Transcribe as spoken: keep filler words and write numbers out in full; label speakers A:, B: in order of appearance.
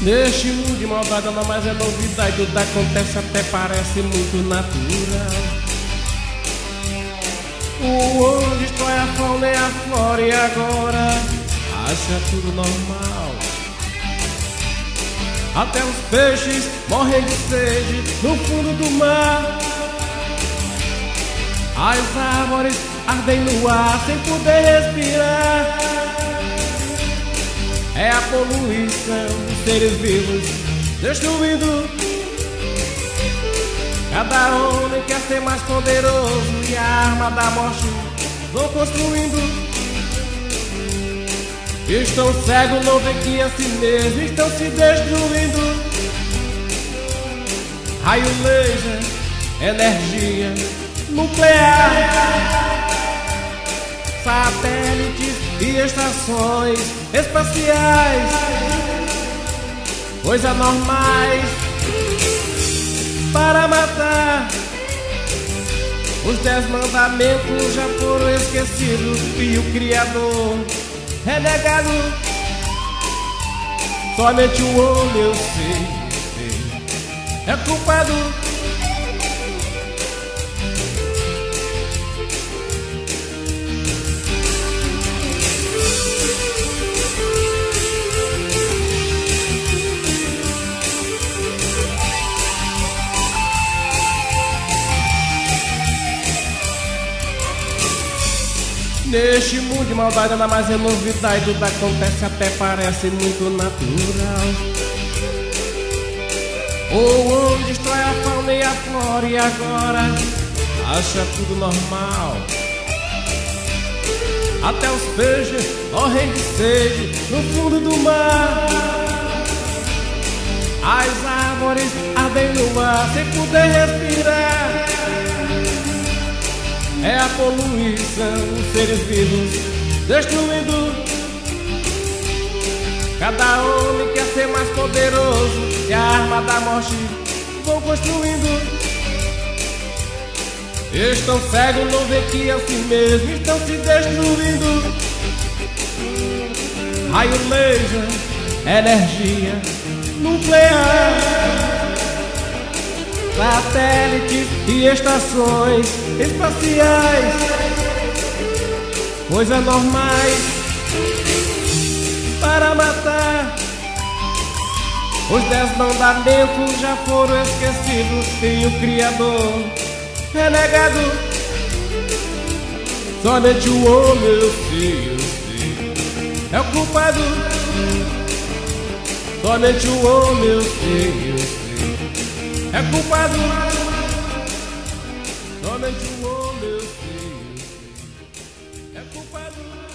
A: Neste mundo de maldade não mais é novidade, tudo acontece até parece muito natural. O homem destrói a fauna e a flora e agora acha tudo normal. Até os peixes morrem de sede no fundo do mar. As árvores ardem no ar sem poder respirar. É a poluição dos seres vivos destruindo. Cada homem quer ser mais poderoso e a arma da morte vão construindo. Estão cegos, não veem que a si mesmo estão se destruindo. Raio laser, energia nuclear, satélites e estações espaciais, coisas normais para matar. Os dez mandamentos já foram esquecidos e o Criador renegado. Somente o homem, eu sei, sei é culpado. Neste mundo de maldade nada mais é novidade, tudo acontece até parece muito natural. O homem destrói a fauna e a flora e agora acha tudo normal. Até os peixes morrem de sede no fundo do mar. As árvores ardem no ar sem poder respirar. É a poluição, os seres vivos destruindo. Cada homem quer ser mais poderoso e a arma da morte vão construindo. Estão cegos, não veem que a si mesmo estão se destruindo. Raio laser, energia nuclear, satélites e estações espaciais, coisas normais para matar. Os dez mandamentos já foram esquecidos e o Criador renegado. Somente o homem, eu sei, eu sei, é o culpado. Somente o homem, eu sei, eu sei, é culpado. Somente o homem, eu sei, eu sei, é culpado.